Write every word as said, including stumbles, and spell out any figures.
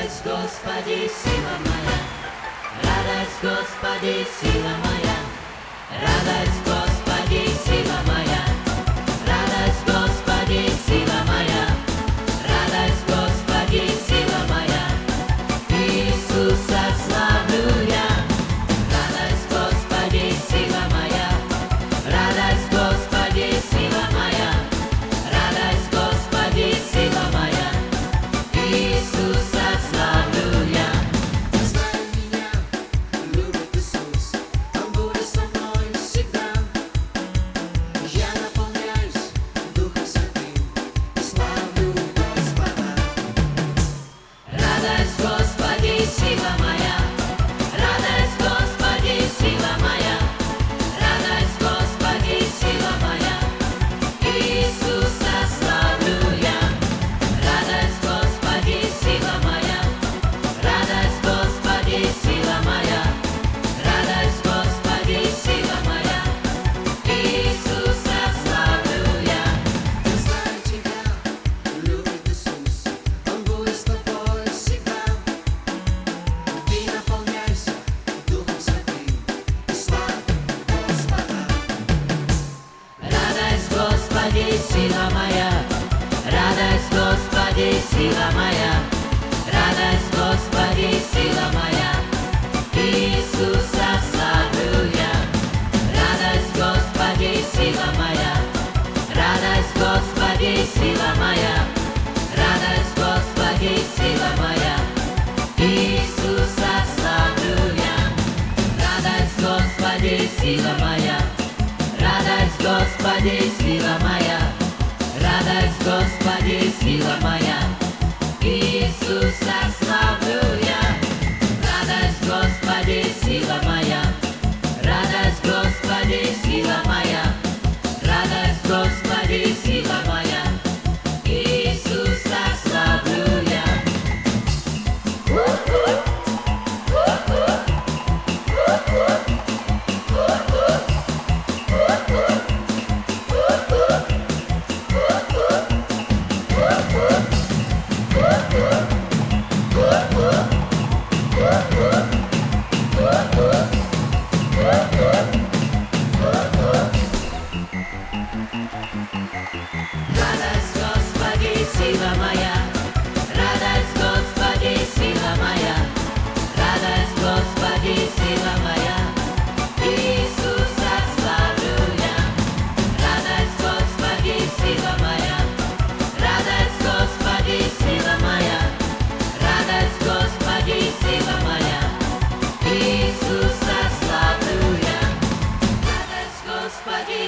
Радость, Господи, сила моя, радость, Господи, сила моя, радость, Господи, сила моя, радость, Господи, сила моя, радость, Господи, сила моя, Иисуса славлю я. Радость, Господи, сила моя, радость, Господи, сила моя, радость, Господи, сила моя, Иисуса славлю я. Знай меня, любит Иисус, Он будет со мной всегда. Я наполняюсь Духом Святым и славлю Господа. Радость, Господи, сила моя, радость, Господи, сила моя, радость, Господи, сила моя, Иисуса славлю я. Радость, Господи, сила моя, радость, Господи, сила моя, радость, Господи, сила моя, Иисуса славлю я. Знаю тебя, любит Иисус, Он будет с тобой всегда. Ты наполняйся Духом Святым и славлю Господа. Радость, Господи, сила моя, радость, Господи, сила моя, радость, Господи, сила моя, Иисуса славлю я. Радость, Господи, сила моя, радость, Господи, сила моя, радость, Господи, сила моя, Иисуса славлю я. Радость, Господи, сила моя, радость, Господи, сила моя, радость, Господи, сила моя, Иисуса славлю я. Радость, Господи, сила моя, радость, Господи, сила моя, радость, Господи, сила моя, Иисуса славлю я. Радость, Господи, сила моя, радость, Господи, сила моя, радость, Господи, сила моя.